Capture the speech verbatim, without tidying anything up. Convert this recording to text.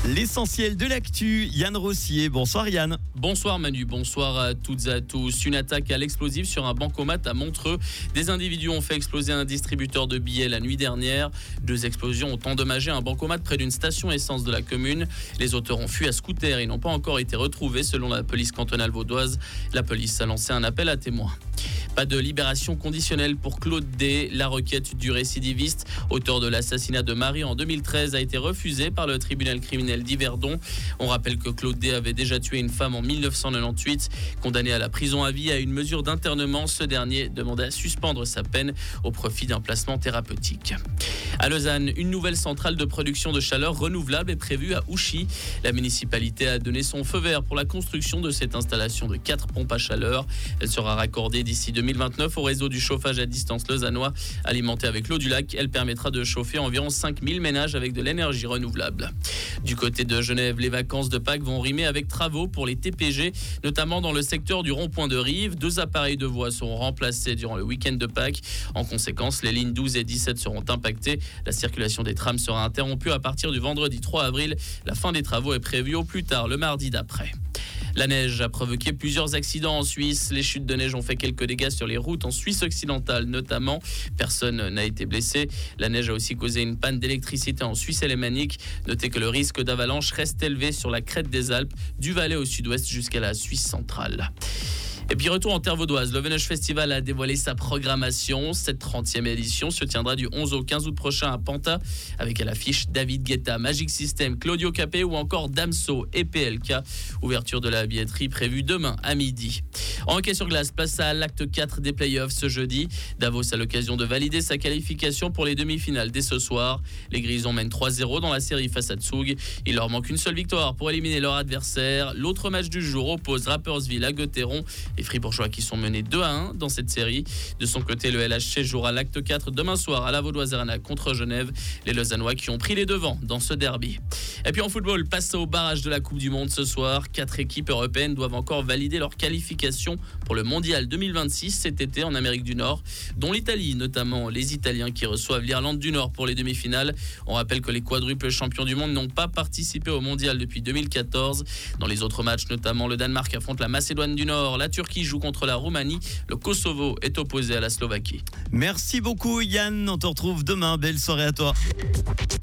L'essentiel de l'actu, Yann Rossier. Bonsoir Yann. Bonsoir Manu, bonsoir à toutes et à tous. Une attaque à l'explosif sur un bancomat à Montreux. Des individus ont fait exploser un distributeur de billets la nuit dernière. Deux explosions ont endommagé un bancomat près d'une station essence de la commune. Les auteurs ont fui à scooter et n'ont pas encore été retrouvés selon la police cantonale vaudoise. La police a lancé un appel à témoins. Pas de libération conditionnelle pour Claude D. La requête du récidiviste, auteur de l'assassinat de Marie en deux mille treize, a été refusée par le tribunal criminel d'Yverdon. On rappelle que Claude D. avait déjà tué une femme en mille neuf cent quatre-vingt-dix-huit. Condamné à la prison à vie à une mesure d'internement, ce dernier demandait à suspendre sa peine au profit d'un placement thérapeutique. À Lausanne, une nouvelle centrale de production de chaleur renouvelable est prévue à Ouchy. La municipalité a donné son feu vert pour la construction de cette installation de quatre pompes à chaleur. Elle sera raccordée d'ici deux mille vingt-neuf au réseau du chauffage à distance lausannois. Alimentée avec l'eau du lac, elle permettra de chauffer environ cinq mille ménages avec de l'énergie renouvelable. Du côté de Genève, les vacances de Pâques vont rimer avec travaux pour les T P G, notamment dans le secteur du rond-point de Rive. Deux appareils de voie seront remplacés durant le week-end de Pâques. En conséquence, les lignes douze et dix-sept seront impactées. La circulation des trams sera interrompue à partir du vendredi trois avril. La fin des travaux est prévue au plus tard le mardi d'après. La neige a provoqué plusieurs accidents en Suisse. Les chutes de neige ont fait quelques dégâts sur les routes en Suisse occidentale notamment. Personne n'a été blessé. La neige a aussi causé une panne d'électricité en Suisse alémanique. Notez que le risque d'avalanche reste élevé sur la crête des Alpes, du Valais au sud-ouest jusqu'à la Suisse centrale. Et puis retour en terre vaudoise, le Veneuche Festival a dévoilé sa programmation. Cette trentième édition se tiendra du onze au quinze août prochain à Panta, avec à l'affiche David Guetta, Magic System, Claudio Capé ou encore Damso et P L K. Ouverture de la billetterie prévue demain à midi. En hockey sur glace, place à l'acte quatre des playoffs ce jeudi. Davos a l'occasion de valider sa qualification pour les demi-finales dès ce soir. Les Grisons mènent trois zéro dans la série face à Tsug. Il leur manque une seule victoire pour éliminer leur adversaire. L'autre match du jour oppose Rapperswil à Gotteron. Les Fribourgeois qui sont menés deux à un dans cette série. De son côté, le L H C jouera l'acte quatre demain soir à la Vaudoise Arena contre Genève. Les Lausannois qui ont pris les devants dans ce derby. Et puis en football, passe au barrage de la Coupe du Monde ce soir. Quatre équipes européennes doivent encore valider leur qualification pour le Mondial deux mille vingt-six cet été en Amérique du Nord, dont l'Italie, notamment les Italiens qui reçoivent l'Irlande du Nord pour les demi-finales. On rappelle que les quadruples champions du monde n'ont pas participé au Mondial depuis deux mille quatorze. Dans les autres matchs, notamment le Danemark affronte la Macédoine du Nord, la Turquie joue contre la Roumanie, le Kosovo est opposé à la Slovaquie. Merci beaucoup Yann, on te retrouve demain, belle soirée à toi.